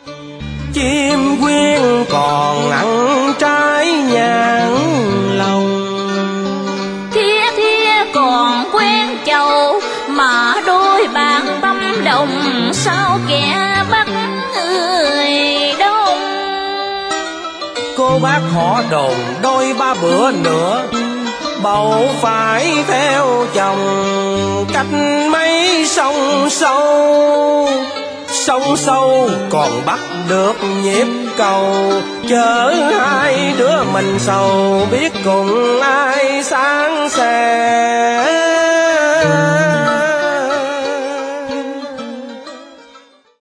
Chim quyên còn ăn trái nhãn lòng. Thía thía còn quen chầu, mà đôi bạn tâm đồng, sao kẻ bắt người đông. Cô bác họ đồn đôi ba bữa nữa, bầu phải theo chồng cách mấy sông sâu. Sông sâu còn bắt được nhịp cầu, chở hai đứa mình sầu biết cùng ai sáng sẻ.